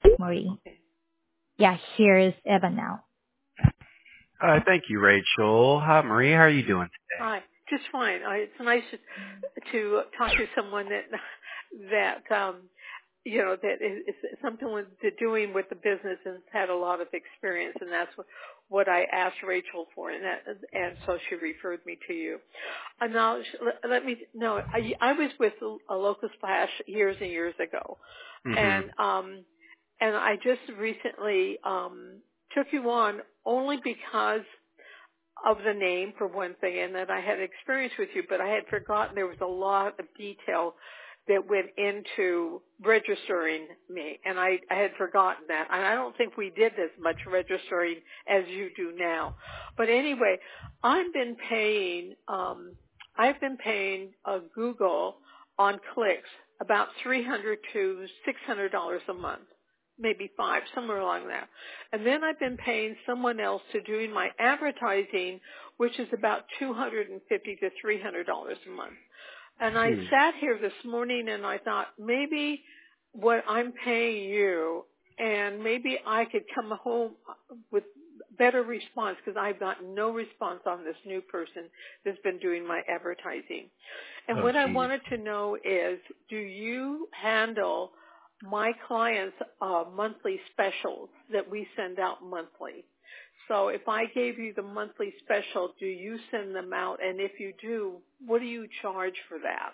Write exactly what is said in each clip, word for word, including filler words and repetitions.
Marie. Okay. Yeah, here's Evan now. Uh, thank you, Rachel. Hi, Marie. How are you doing today? Hi. Just fine. I, it's nice to talk to someone that that um, you know that is, is something with the doing with the business and has had a lot of experience, and that's what, what I asked Rachel for, and that and so she referred me to you. And now sh- let, let me know. I, I was with a local splash years and years ago, Mm-hmm. and um, and I just recently um, took you on only because of the name for one thing, and that I had experience with you, but I had forgotten there was a lot of detail that went into registering me, and I, I had forgotten that. And I don't think we did as much registering as you do now. But anyway, I've been paying, um, I've been paying uh, Google on clicks about three hundred to six hundred dollars a month, maybe five, somewhere along there. And then I've been paying someone else to doing my advertising, which is about two hundred fifty to three hundred dollars a month. And I Hmm. sat here this morning and I thought maybe what I'm paying you, and maybe I could come home with better response, because I've gotten no response on this new person that's been doing my advertising. And Oh, what I geez. wanted to know is, do you handle my clients' uh, monthly specials that we send out monthly? So if I gave you the monthly special, do you send them out? And if you do, what do you charge for that?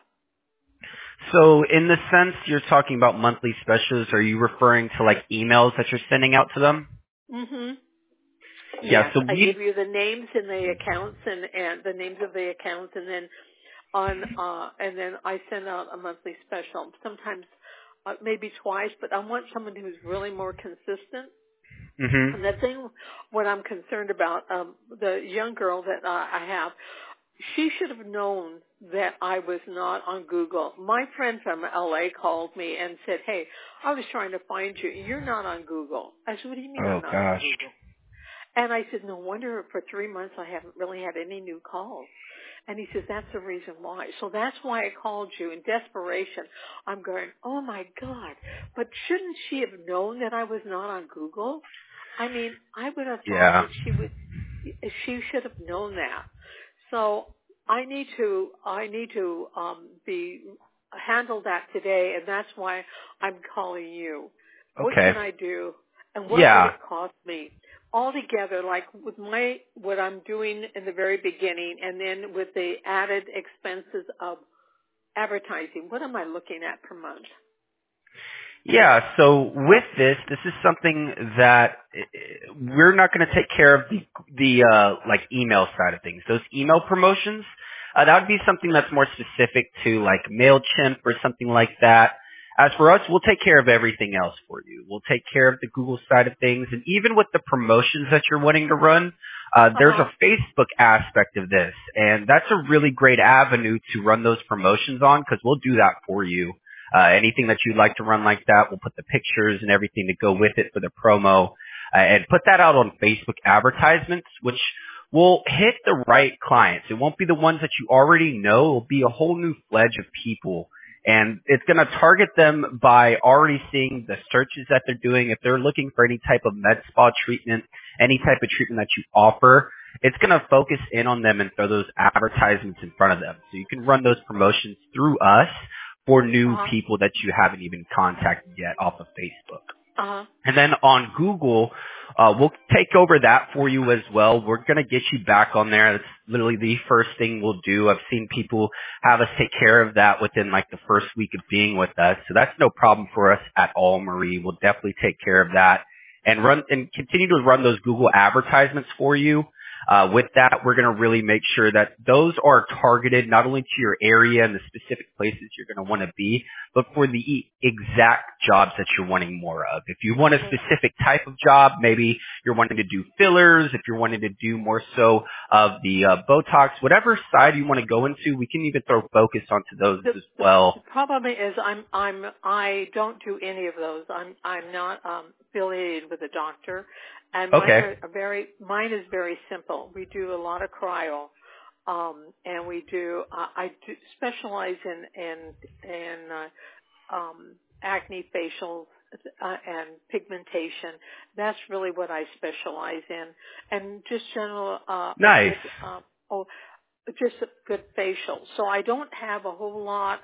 So, in the sense you're talking about monthly specials, are you referring to like emails that you're sending out to them? Mm-hmm. Yeah. Yes, So I we. give you the names and the accounts and, and the names of the accounts, and then on uh, and then I send out a monthly special. Sometimes, uh, maybe twice, but I want someone who's really more consistent. Mm-hmm. And the thing, what I'm concerned about, um, the young girl that uh, I have, she should have known that I was not on Google. My friend from L A called me and said, "Hey, I was trying to find you. You're not on Google." I said, "What do you mean I'm Oh not on gosh. Google?" And I said, "No wonder for three months I haven't really had any new calls." And he says, "That's the reason why." So that's why I called you in desperation. I'm going, "Oh my God, but shouldn't she have known that I was not on Google?" I mean, I would have thought Yeah. that she would, she should have known that. So I need to, I need to, um, be, handle that today, and that's why I'm calling you. What Okay. can I do, and what would Yeah. it cost me? Altogether, like with my, what I'm doing in the very beginning, and then with the added expenses of advertising, what am I looking at per month? Yeah, so with this, this is something that uh, we're not going to take care of the the uh, like email side of things. Those email promotions, uh, that would be something that's more specific to like Mailchimp or something like that. As for us, we'll take care of everything else for you. We'll take care of the Google side of things, and even with the promotions that you're wanting to run, uh, there's Uh-huh. a Facebook aspect of this, and that's a really great avenue to run those promotions on because we'll do that for you. Uh, anything that you'd like to run like that, we'll put the pictures and everything to go with it for the promo, uh, and put that out on Facebook advertisements, which will hit the right clients. It won't be the ones that you already know. It'll be a whole new fledge of people, and it's going to target them by already seeing the searches that they're doing. If they're looking for any type of med spa treatment, any type of treatment that you offer, it's going to focus in on them and throw those advertisements in front of them. So you can run those promotions through us for new Uh-huh. people that you haven't even contacted yet off of Facebook. Uh-huh. And then on Google, uh, we'll take over that for you as well. We're going to get you back on there. That's literally the first thing we'll do. I've seen people have us take care of that within like the first week of being with us. So that's no problem for us at all, Marie. We'll definitely take care of that and run and continue to run those Google advertisements for you. Uh, with that, we're going to really make sure that those are targeted not only to your area and the specific places you're going to want to be, but for the e- exact jobs that you're wanting more of. If you want a Mm-hmm. specific type of job, maybe you're wanting to do fillers, if you're wanting to do more so of the uh, Botox, whatever side you want to go into, we can even throw focus onto those The, as the the well. problem is I'm I'm I don't do any of those. I'm I'm not um, affiliated with a doctor, and mine Okay. are, are very mine is very simple. We do a lot of cryo, um, and we do uh, I do specialize in in in uh, um, acne facials uh, and pigmentation. That's really what I specialize in, and just general uh, Nice. good, uh, oh, just a good facial. So I don't have a whole lot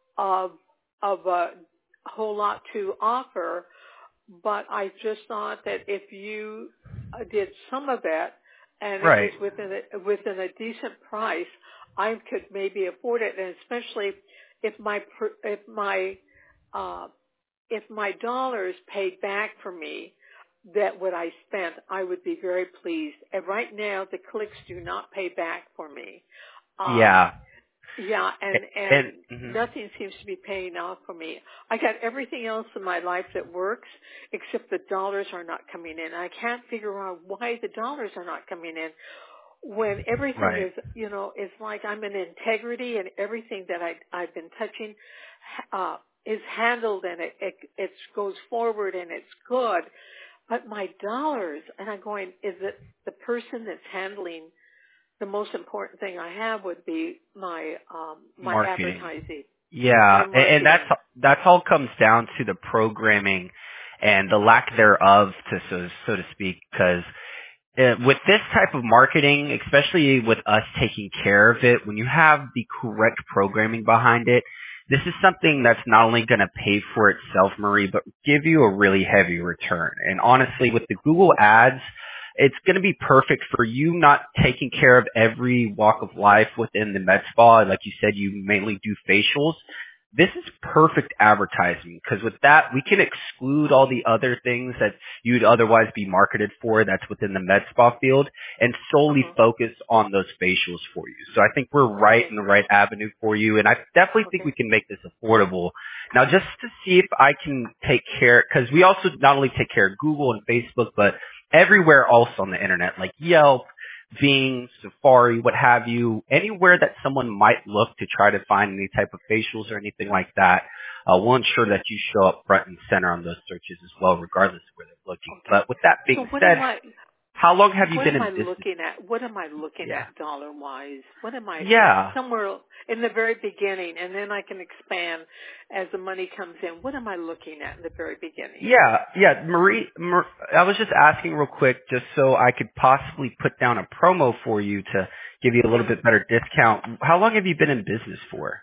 of of a whole lot to offer, but I just thought that if you uh, did some of it and Right. it was within a, within a decent price, I could maybe afford it, and especially if my pr- if my uh, if my dollars paid back for me that what I spent, I would be very pleased. And right now, the clicks do not pay back for me. Um, Yeah. Yeah, and and, And, mhm. nothing seems to be paying off for me. I got everything else in my life that works, except the dollars are not coming in. I can't figure out why the dollars are not coming in when everything Right. is, you know, it's like I'm in integrity and everything that I I've been touching uh, is handled and it, it it goes forward and it's good. But my dollars, and I'm going, is it the person that's handling? The most important thing I have would be my um, my Marketing. advertising. Yeah, My and, and that's marketing. that's all comes down to the programming and the lack thereof, to so so to speak. Because uh, with this type of marketing, especially with us taking care of it, when you have the correct programming behind it, this is something that's not only going to pay for itself, Marie, but give you a really heavy return. And honestly, with the Google Ads, it's going to be perfect for you not taking care of every walk of life within the med spa. Like you said, you mainly do facials. This is perfect advertising because with that, we can exclude all the other things that you'd otherwise be marketed for that's within the med spa field and solely Uh-huh. focus on those facials for you. So I think we're right Okay. in the right avenue for you, and I definitely think we Okay. can make this affordable. Now, just to see if I can take care, because we also not only take care of Google and Facebook, but everywhere else on the internet, like Yelp, Bing, Safari, what have you, anywhere that someone might look to try to find any type of facials or anything like that, uh, we'll ensure that you show up front and center on those searches as well, regardless of where they're looking. Okay. But with that So being what said, am I? how long have you What been am in I business? looking at? What am I looking Yeah. at dollar wise? What am I Yeah. somewhere in the very beginning, and then I can expand as the money comes in. What am I looking at in the very beginning? Yeah, yeah, Marie, Mar- I was just asking real quick just so I could possibly put down a promo for you to give you a little Yeah. bit better discount. How long have you been in business for?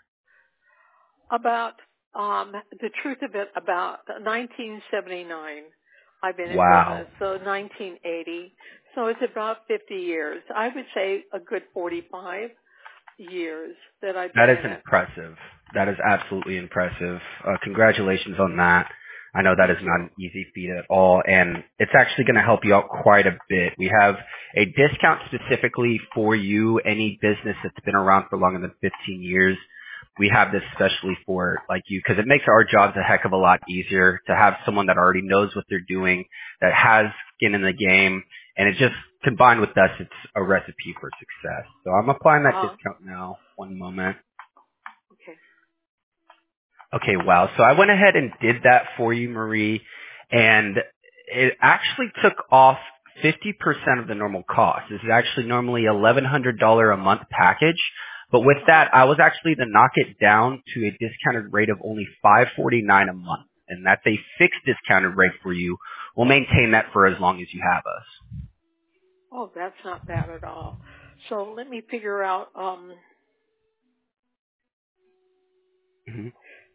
About um, the truth of it, about nineteen seventy-nine, I've been in Wow. business. So nineteen eighty. So it's about fifty years. I would say a good forty-five years that I've That been is in it. impressive. That is absolutely impressive. Uh, congratulations on that. I know that is Thank not you. an easy feat at all, and it's actually going to help you out quite a bit. We have a discount specifically for you, any business that's been around for longer than fifteen years. We have this especially for like you because it makes our jobs a heck of a lot easier to have someone that already knows what they're doing, that has skin in the game, and it just combined with us, it's a recipe for success. So I'm applying that Uh-huh. discount now. One moment. Okay. Okay, wow. So I went ahead and did that for you, Marie, and it actually took off fifty percent of the normal cost. This is actually normally eleven hundred dollars a month package. But with Uh-huh. that, I was actually to knock it down to a discounted rate of only five forty-nine a month. And that's a fixed discounted rate for you. We'll maintain that for as long as you have us. Oh, that's not bad at all. So let me figure out. Um, hmm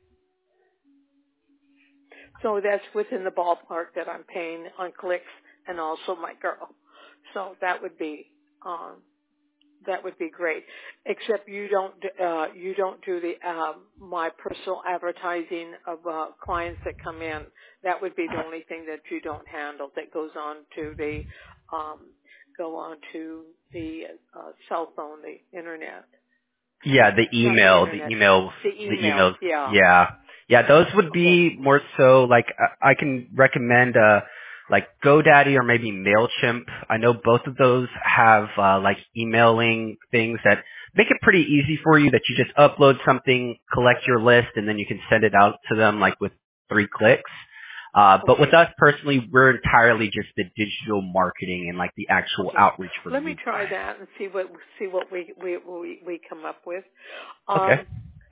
so that's within the ballpark that I'm paying on clicks and also my girl. So that would be um, that would be great. Except you don't uh, you don't do the um, my personal advertising of uh, clients that come in. That would be the only thing that you don't handle. That goes on to the um, go on to the uh, cell phone, the internet. Yeah, the Not the email, the internet. email, The the emails, emails. yeah. Yeah, yeah, those would Okay. be more so like I I can recommend uh like GoDaddy or maybe Mailchimp. I know both of those have uh, like emailing things that make it pretty easy for you. That you just upload something, collect your list, and then you can send it out to them like with three clicks. Uh, but with Okay. us personally, we're entirely just the digital marketing and like the actual Okay. outreach for Let me new try clients. that and see what see what we we we, we come up with. Okay. Um,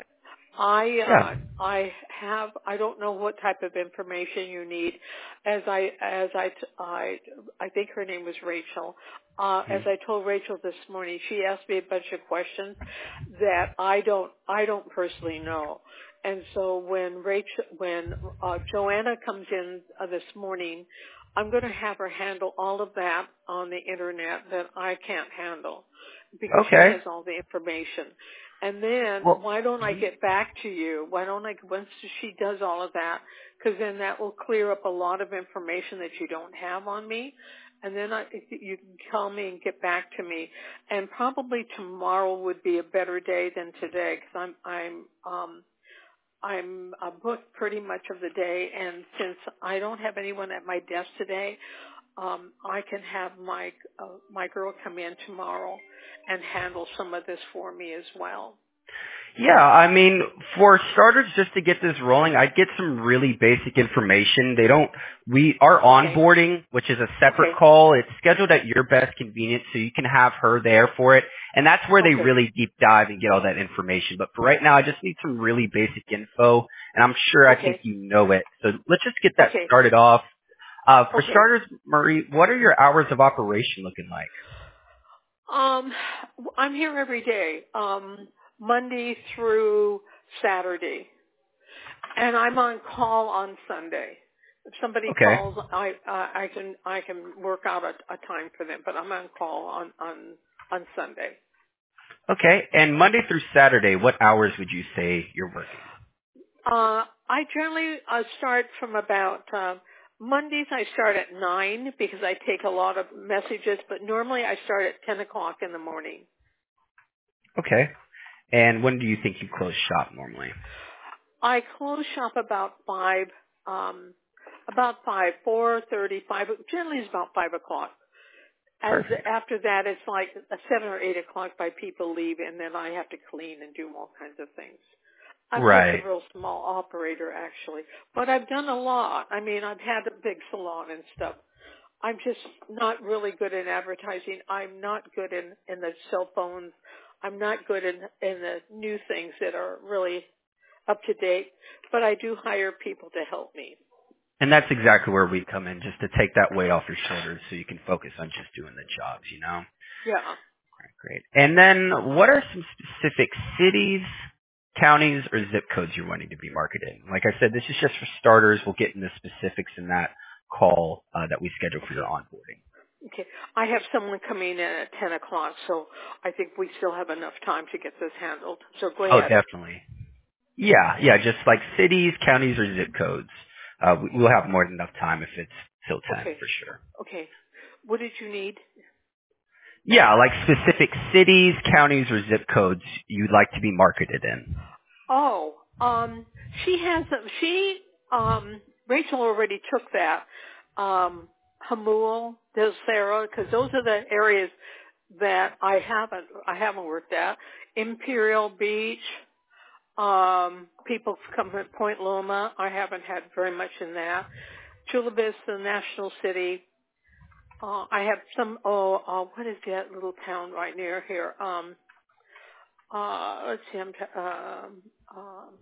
I Yeah. uh, I have I don't know what type of information you need. As I as I I I think her name was Rachel. Uh, as I told Rachel this morning, she asked me a bunch of questions that I don't I don't personally know. And so when Rachel when uh, Joanna comes in uh, this morning, I'm going to have her handle all of that on the internet that I can't handle because she Okay. has all the information. And then Well, why don't I get back to you? Why don't I, once she does all of that, because then that will clear up a lot of information that you don't have on me. And then I, you can call me and get back to me. And probably tomorrow would be a better day than today because I'm, I'm, um, I'm uh, booked pretty much of the day. And since I don't have anyone at my desk today, um, I can have my uh, my girl come in tomorrow and handle some of this for me as well. yeah, I mean, for starters, just to get this rolling, I'd get some really basic information. They don't, we, our Okay. onboarding, which is a separate Okay. call, it's scheduled at your best convenience, so you can have her there for it. And that's where they Okay. really deep dive and get all that information. But for right now, I just need some really basic info, and I'm sure I think Okay. you know it. So let's just get that Okay. started off. Uh, for Okay. starters, Marie, what are your hours of operation looking like? Um, I'm here every day, um, Monday through Saturday, and I'm on call on Sunday. If somebody Okay. calls, I uh, I can I can work out a, a time for them, but I'm on call on on on Sunday. Okay. And Monday through Saturday, what hours would you say you're working? Uh, I generally uh, start from about uh, Mondays. I start at nine because I take a lot of messages, but normally I start at ten o'clock in the morning. Okay. And when do you think you close shop normally? I close shop about five, um, about five, four thirty, five. Generally, it's about five o'clock. As Perfect. after that, it's like a seven or eight o'clock by people leave, and then I have to clean and do all kinds of things. I'm just Right. a real small operator, actually, but I've done a lot. I mean, I've had a big salon and stuff. I'm just not really good in advertising. I'm not good in in the cell phones. I'm not good in in the new things that are really up to date. But I do hire people to help me. And that's exactly where we come in, just to take that weight off your shoulders so you can focus on just doing the jobs, you know? Yeah. Great. And then what are some specific cities, counties, or zip codes you're wanting to be marketed in? Like I said, this is just for starters. We'll get into specifics in that call uh, that we schedule for your Okay. onboarding. Okay. I have someone coming in at ten o'clock, so I think we still have enough time to get this handled. So go Oh, ahead. definitely. Yeah, yeah, just like cities, counties, or zip codes. Uh, we- we'll have more than enough time if it's till ten Okay. for sure. Okay. What did you need? Yeah, like specific cities, counties, or zip codes you'd like to be marketed in. Oh, um, she has a, she um Rachel already took that. Um Hamul, Del Cerro, because those are the areas that I haven't I haven't worked at. Imperial Beach, um, people come from Point Loma. I haven't had very much in that. Chula Vista, National City. Uh, I have some. Oh, uh, what is that little town right near here? Um, uh, let's see. I'm. T- um, um,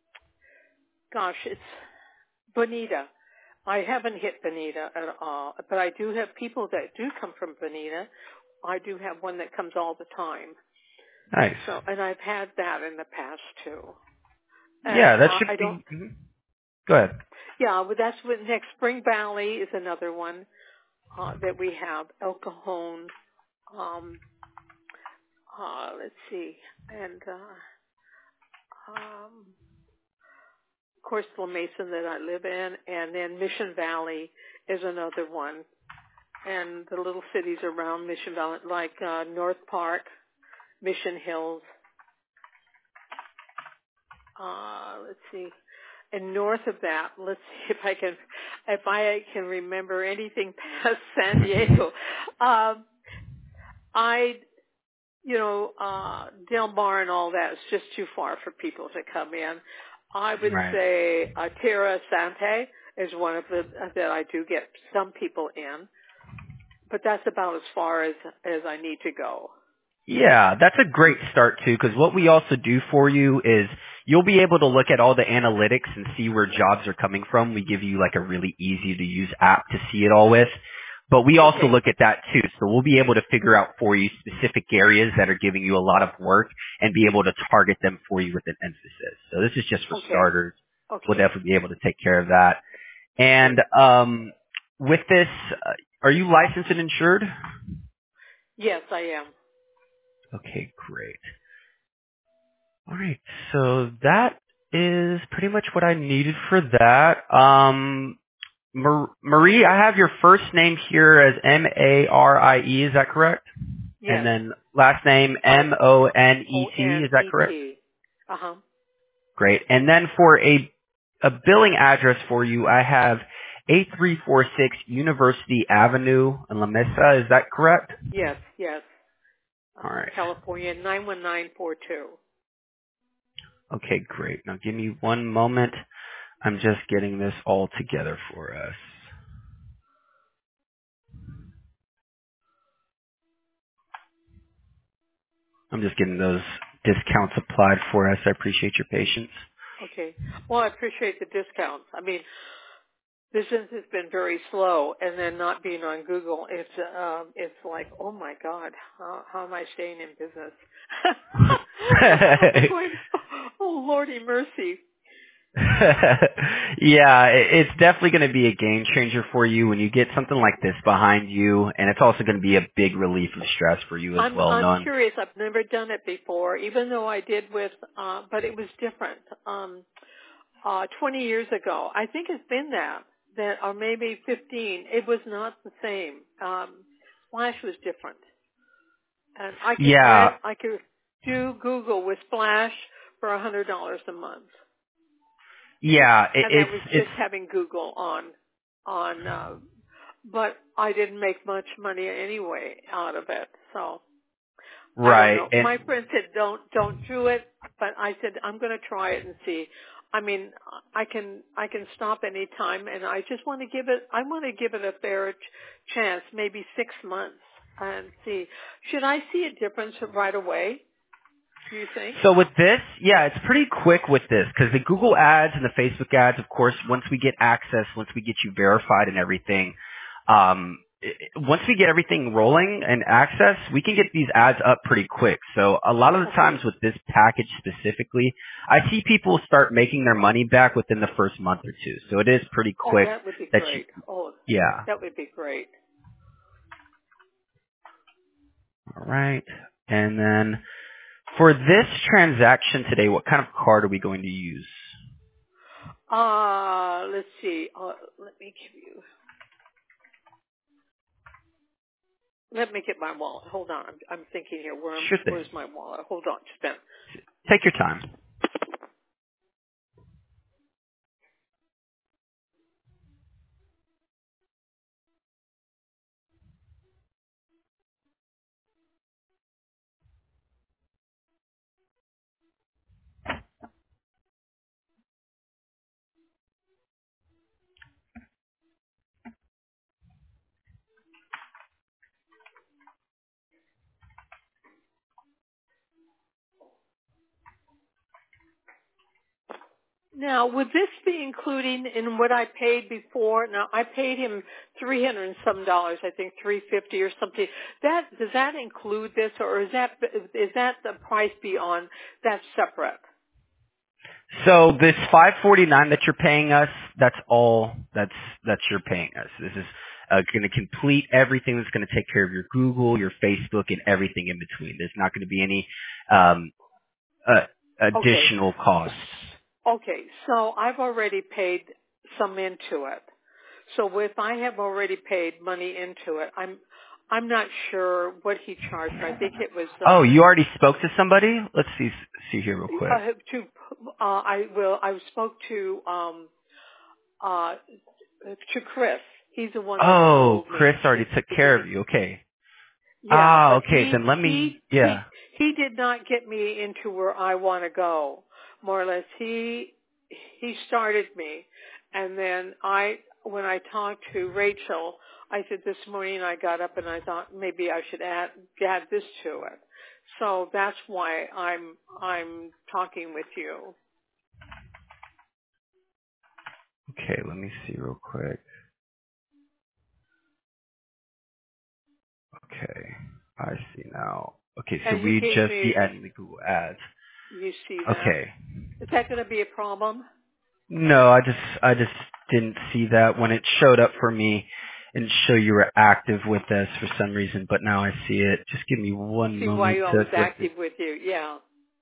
gosh, it's Bonita. I haven't hit Bonita at all, but I do have people that do come from Bonita. I do have one that comes all the time. Nice. So, and I've had that in the past too. And Yeah, that uh, should I don't. be. mhm. Go ahead. Yeah, but that's what next. Spring Valley is another one uh, that we have. El Cajon. Um, uh, let's see, and uh, um, of course La Mesa that I live in, and then Mission Valley is another one, and the little cities around Mission Valley, like uh, North Park, Mission Hills. Uh, let's see. And north of that, let's see if I can, if I can remember anything past San Diego. Um, I, you know, uh, Del Mar and all that is just too far for people to come in. I would Right. say uh, Tierra Sante is one of the that I do get some people in, but that's about as far as as I need to go. Yeah, that's a great start too, because what we also do for you is you'll be able to look at all the analytics and see where jobs are coming from. We give you like a really easy to use app to see it all with. But we also Okay. look at that too. So we'll be able to figure out for you specific areas that are giving you a lot of work and be able to target them for you with an emphasis. So this is just for Okay. starters. We'll Okay. definitely be able to take care of that. And Okay. um, with this, uh, are you licensed and insured? Yes, I am. Okay, great. All right, so that is pretty much what I needed for that. Um, Mar- Marie, I have your first name here as M A R I E, is that correct? And Yes. then last name M O N E O T, N is that E correct? T. Uh huh. Great. And then for a a billing address for you, I have eight three four six University Avenue in La Mesa, is that correct? Yes. Yes. All Uh, right. California nine one nine four two. Okay, great. Now give me one moment. I'm just getting this all together for us. I'm just getting those discounts applied for us. I appreciate your patience. Okay. Well, I appreciate the discounts. I mean, business has been very slow, and then not being on Google, it's um, it's like, oh my God, how, how am I staying in business? I'm going, oh Lordy mercy. Yeah, it- it's definitely going to be a game changer for you when you get something like this behind you, and it's also going to be a big relief of stress for you as I'm well, I'm knowing. curious. I've never done it before, even though I did with, uh, but it was different. Um, uh, twenty years ago, I think it's been that, that, or maybe fifteen. It was not the same. Um, Splash was different. And I could Yeah, rent, I could do Google with Splash for a hundred dollars a month, yeah, it, and that it's was it's just having Google on, on. Uh, but I didn't make much money anyway out of it, so I don't right, know. and My friend said don't don't do it, but I said I'm going to try it and see. I mean, I can I can stop any time, and I just want to give it. I want to give it a fair ch- chance, maybe six months, and see. Should I see a difference right away? Do you think? so with this, yeah, it's pretty quick with this because the Google ads and the Facebook ads, of course, once we get access, once we get you verified and everything, um, i- i- once we get everything rolling and access, we can get these ads up pretty quick. So a lot of the Okay. times with this package specifically, I see people start making their money back within the first month or two. So it is pretty Oh, quick that would be that you, great. Oh, yeah. that would be great. All right. And then for this transaction today, what kind of card are we going to use? Uh, let's see. Uh, let me give you. Let me get my wallet. Hold on. I'm, I'm thinking here. Where am Sure thing. where's my wallet? Hold on. Just a minute. Take your time. Now, would this be including in what I paid before? Now, I paid him three hundred and some dollars, I think three fifty or something. That does that include this, or is that is that the price beyond? That's separate. So this five forty-nine that you're paying us, that's all that's that's you're paying us. This is uh, going to complete everything. That's going to take care of your Google, your Facebook, and everything in between. There's not going to be any um, uh, Okay. additional costs. Okay. So I've already paid some into it. So if I have already paid money into it, I'm I'm not sure what he charged. I think it was Oh, um you already spoke to somebody? Let's see see here real quick. uh, to uh, I will I spoke to um uh to Chris. He's the one that Oh, enrolled Chris me. already He, took he care did. of you. Okay. Yeah, Ah, but okay. he Then let he me. he Yeah. he did not get me into where I want to go. More or less, he he started me, and then I when I talked to Rachel, I said this morning I got up and I thought maybe I should add add this to it. So that's why I'm I'm talking with you. Okay, let me see real quick. Okay, I see now. Okay, so And you we gave just see me, adding the Google Ads. you see that. Okay. Is that going to be a problem? No, I just I just didn't see that when it showed up for me and show you were active with us for some reason, but now I see it. Just give me one See why moment I to was flip it. active with you. Yeah.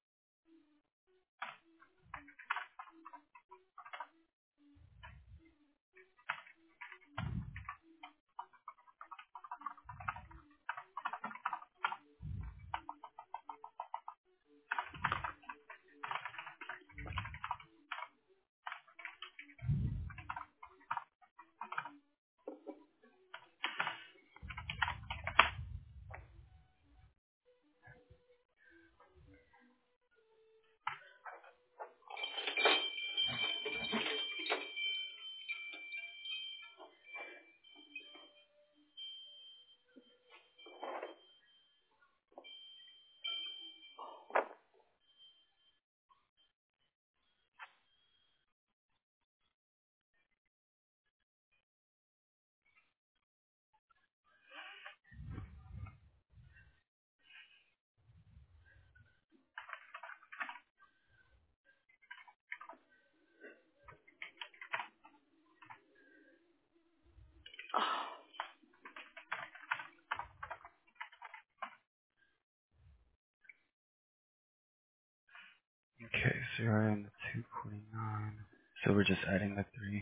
Okay, so you're in the two forty-nine. So we're just adding the three.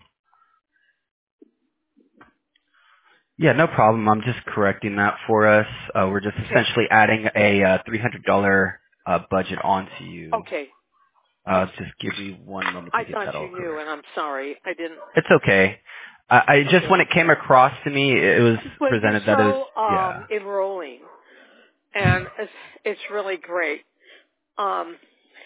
Yeah, no problem. I'm just correcting that for us. Uh, we're just Okay. essentially adding a uh, three hundred dollars uh, budget onto you. Okay. Uh, just give me one moment to I get thought that all you knew, correct. and I'm sorry. I didn't. It's okay. I, I just, Okay. when it came across to me, it was Well, you're presented that it was, so yeah. um, enrolling, and it's, it's really great. Um,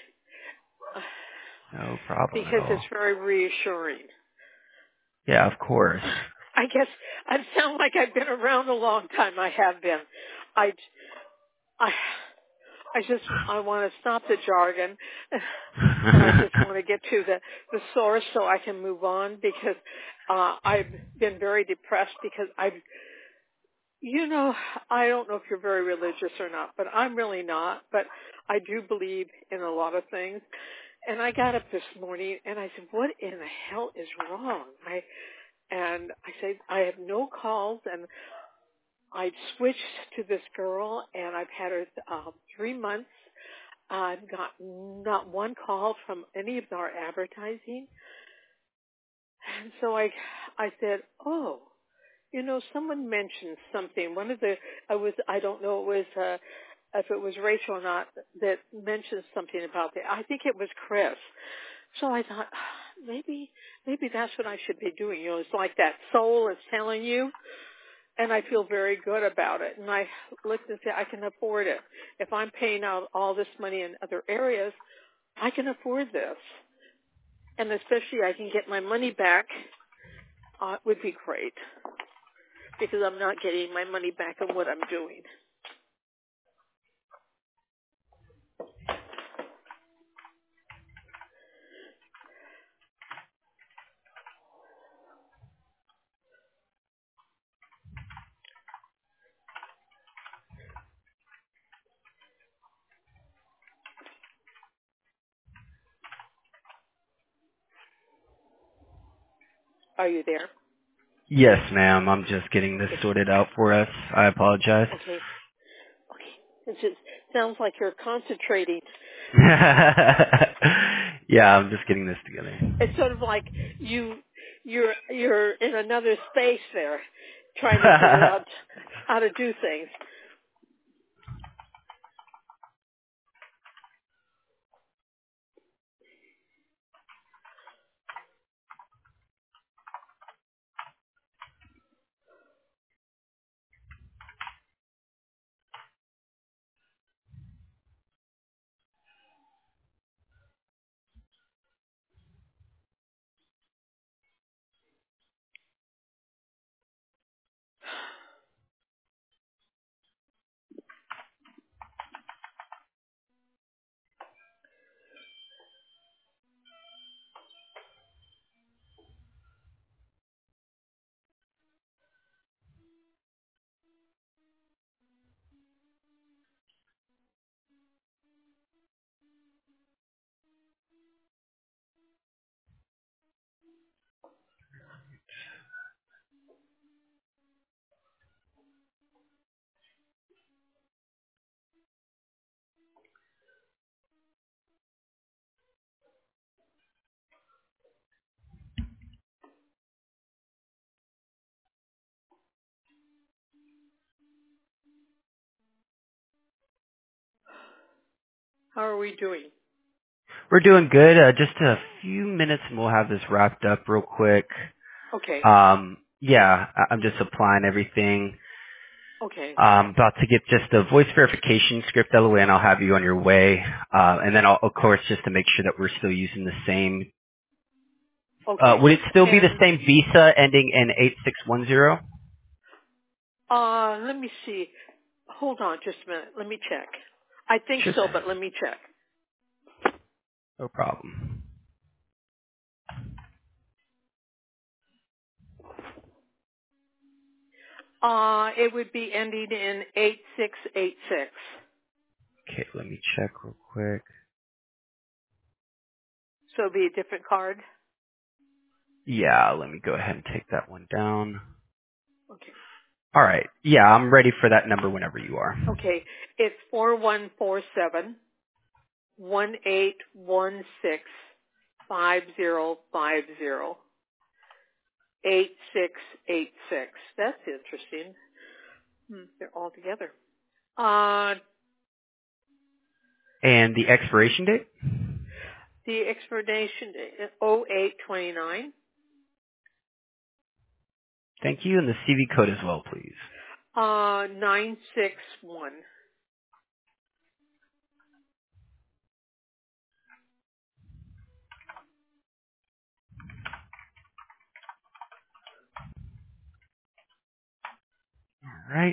No problem at because it's all. very reassuring. Yeah, of course. I guess I sound like I've been around a long time. I have been. I, I, I just I want to stop the jargon, and I just want to get to the the source so I can move on because uh, I've been very depressed because I've you know I don't know if you're very religious or not, but I'm really not. But I do believe in a lot of things. And I got up this morning and I said, "What in the hell is wrong?" I and I said, "I have no calls and." I switched to this girl, and I've had her uh, three months. I've got not one call from any of our advertising, and so I, I said, "Oh, you know, someone mentioned something. One of the, I was, I don't know, it was uh, if it was Rachel or not that mentioned something about that. I think it was Chris. So I thought, "Ah, maybe, maybe that's what I should be doing. You know, it's like that soul is telling you." And I feel very good about it. And I looked and said, I can afford it. If I'm paying out all this money in other areas, I can afford this. And especially I can get my money back, uh, would be great. Because I'm not getting my money back on what I'm doing. Are you there? Yes, ma'am. I'm just getting this Okay. sorted out for us. I apologize. Okay. Okay. It just sounds like you're concentrating. Yeah, I'm just getting this together. It's sort of like you, you're, you're in another space there, trying to figure out how to do things. How are we doing? We're doing good. Uh, just a few minutes and we'll have this wrapped up real quick. Okay. Um, yeah, I- I'm just applying everything. Okay. Um, about to get just a voice verification script out of the way and I'll have you on your way. Uh, and then I'll, of course, just to make sure that we're still using the same, uh, Okay. would it still be the And same visa ending in eight six one zero? uh, let me see. Hold on just a minute. Let me check. I think Sure so, thing. but let me check. No problem. Uh, it would be ending in eight six eight six. Okay, let me check real quick. So it'd be a different card? Yeah, let me go ahead and take that one down. Okay. All right. Yeah, I'm ready for that number whenever you are. Okay. It's four one four seven one eight one six five zero five zero eight six eight six. That's interesting. Hmm, they're all together. Uh, And the expiration date? the expiration oh eight twenty-nine. Thank you. And the C V code as well, please. Uh, nine six one. All right.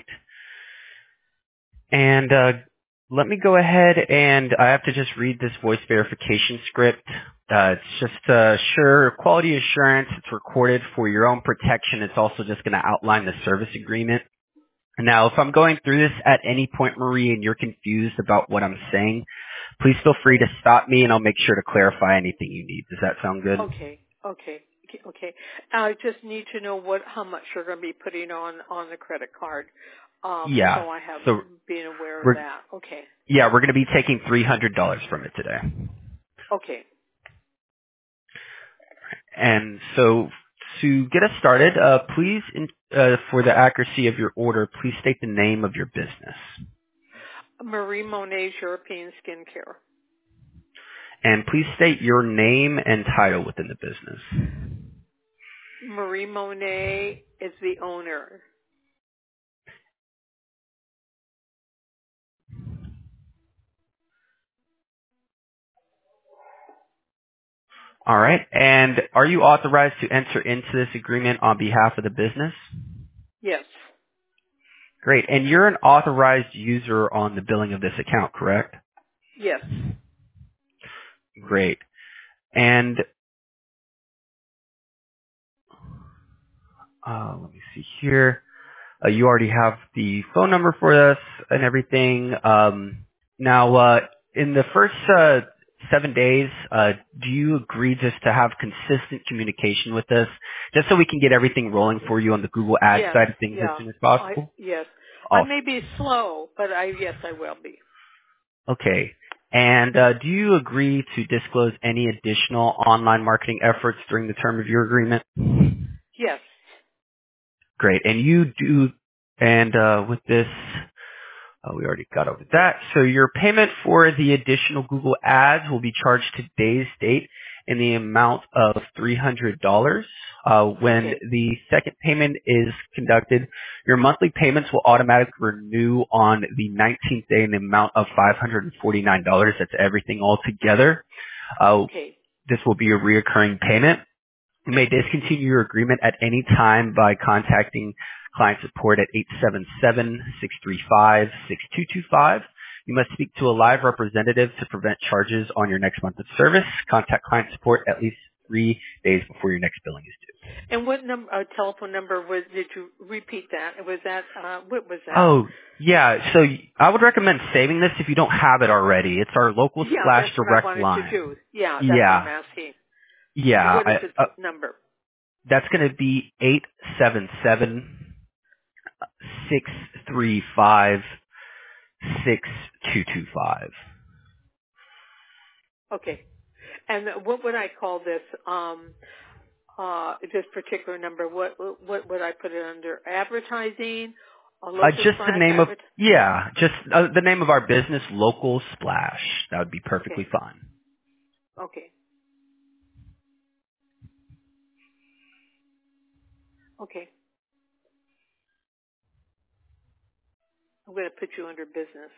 And uh, let me go ahead and I have to just read this voice verification script. Uh, it's just uh, sure quality assurance. It's recorded for your own protection. It's also just going to outline the service agreement. Now, if I'm going through this at any point, Marie, and you're confused about what I'm saying, please feel free to stop me and I'll make sure to clarify anything you need. Does that sound good? Okay, okay, okay. okay. I just need to know what how much you're going to be putting on on the credit card, um, Yeah. so I have So been aware of we're that. Okay, yeah, we're going to be taking three hundred dollars from it today. okay. And so to get us started, uh, please, in, uh, for the accuracy of your order, please state the name of your business. Marie Monet's European Skincare. And please state your name and title within the business. Marie Monet is the owner. All right. And are you authorized to enter into this agreement on behalf of the business? Yes, Great. And you're an authorized user on the billing of this account, correct? yes, Great. And uh, let me see here. Uh, you already have the phone number for us and everything. Um, now, uh, in the first uh, seven days, uh, do you agree just to have consistent communication with us, just so we can get everything rolling for you on the Google Ads yes, side of things as yeah. soon as I possible? yes. I Awesome. may be slow, but I yes I will be. Okay. And uh, do you agree to disclose any additional online marketing efforts during the term of your agreement? Yes, Great. And you do, and uh, with this, uh, we already got over that. So your payment for the additional Google Ads will be charged today's date in the amount of three hundred dollars. Uh, when okay, the second payment is conducted, your monthly payments will automatically renew on the nineteenth day in the amount of five hundred forty-nine dollars. That's everything all together. Uh, okay, this will be a reoccurring payment. You may discontinue your agreement at any time by contacting client support at eight seven seven, six three five, six two two five. You must speak to a live representative to prevent charges on your next month of service. Contact client support at least three days before your next billing is due. And what number, uh, telephone number was, did you repeat that? Was that, uh, what was that? Oh, yeah. So I would recommend saving this if you don't have it already. It's our local Yeah, slash that's what I direct wanted to do. line. Yeah, that's what I'm Yeah. asking. And Yeah. what is I, the uh, t- number? that's going to be eight seven seven, six three five, six two two five. Okay. And what would I call this, um, uh, this particular number? What, what would I put it under? Advertising A Uh, local just the splash name of, advert. yeah, just uh, the name of our business, Local Splash. That would be perfectly Okay. fine. Okay. Okay. I'm going to put you under business.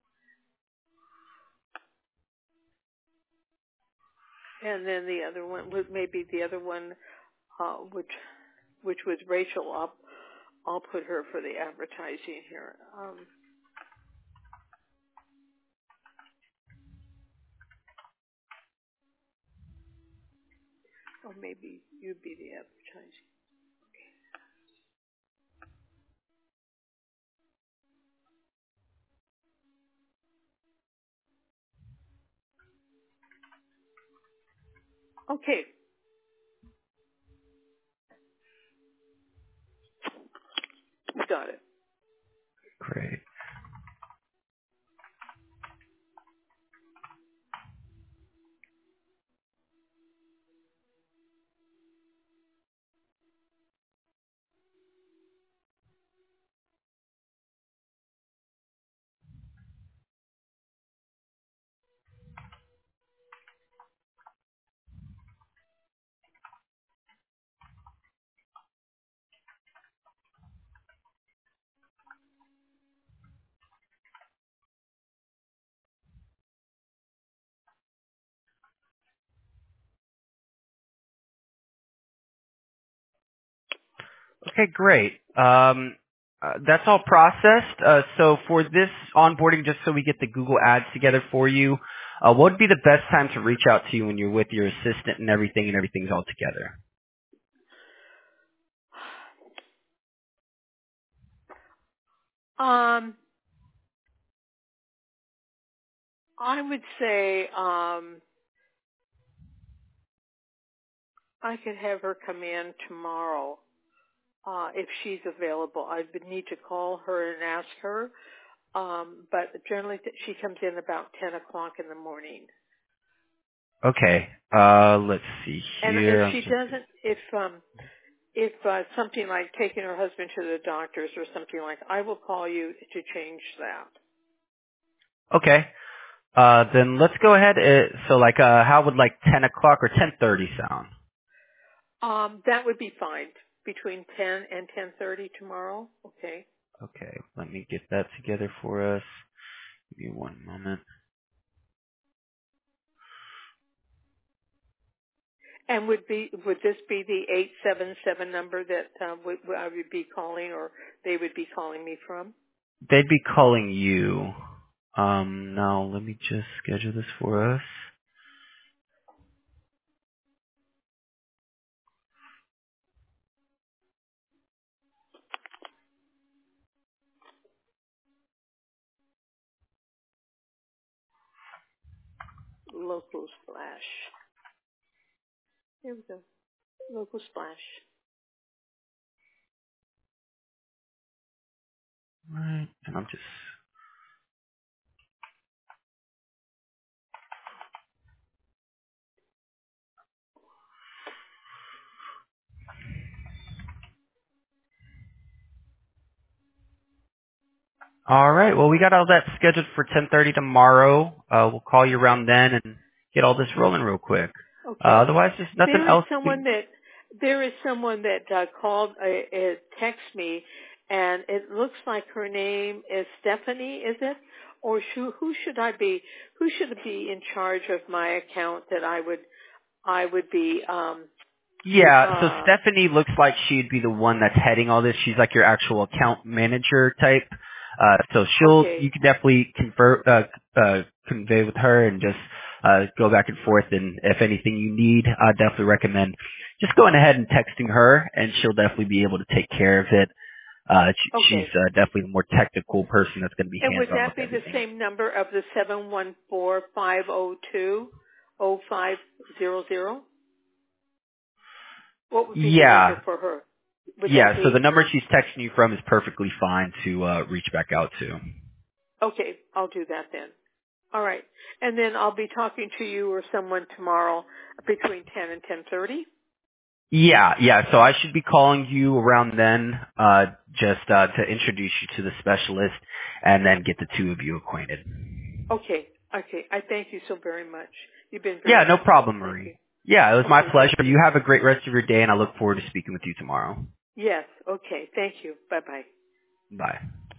And then the other one, would maybe the other one, uh, which which was Rachel. I'll, I'll put her for the advertising here. Um, or maybe you'd be the advertising. Okay. Got it. Great. Okay, great. Um, uh, that's all processed. Uh, so for this onboarding, just so we get the Google Ads together for you, uh, what would be the best time to reach out to you when you're with your assistant and everything and everything's all together? Um, I would say um, I could have her come in tomorrow uh, if she's available. I would need to call her and ask her. Um, but generally, th- she comes in about ten o'clock in the morning. Okay. Uh, let's see And if here. I'm she just, doesn't, if um, if uh, something like taking her husband to the doctors or something like, I will call you to change that. okay. Uh, then let's go ahead. Uh, so like, uh, how would like ten o'clock or ten thirty sound? Um, that would be fine between ten and ten thirty tomorrow. Okay. Okay. Let me get that together for us. Give me one moment. And would be would this be the eight seven seven number that uh, would, I would be calling, or they would be calling me from? They'd be calling you. Um, now let me just schedule this for us. Local Splash. There we go. Local Splash. Right. And I'm just all right. Well, we got all that scheduled for ten thirty tomorrow. Uh, we'll call you around then and get all this rolling real quick. Uh, Okay. otherwise, there's nothing There is else. someone To... that there is someone that uh, called, uh, uh, text me, and it looks like her name is Stephanie. Is it? Or who, who should I be? Who should be in charge of my account that I would I would be? Um, Yeah. So uh, Stephanie looks like she'd be the one that's heading all this. She's like your actual account manager type. Uh, so she'll, okay. you can definitely convert, uh, uh, convey with her and just, uh, go back and forth. And if anything you need, I definitely recommend just going ahead and texting her and she'll definitely be able to take care of it. Uh, she, she's Okay. uh, definitely the more technical person that's going to be And would hands-on that with be the everything. same number of the seven one four five zero two zero five zero zero? What would be the number Yeah, for her? Would that yeah. So the be? number she's texting you from is perfectly fine to uh, reach back out to. Okay, I'll do that then. All right. And then I'll be talking to you or someone tomorrow between ten and ten thirty. Yeah, yeah. So I should be calling you around then, uh, just uh, to introduce you to the specialist, and then get the two of you acquainted. Okay, okay. I thank you so very much. You've been Yeah, very no helpful. problem, Thank you. Marie. Yeah, it was my Okay, pleasure. thank you. You have a great rest of your day, and I look forward to speaking with you tomorrow. Yes, okay. Thank you. Bye-bye. Bye.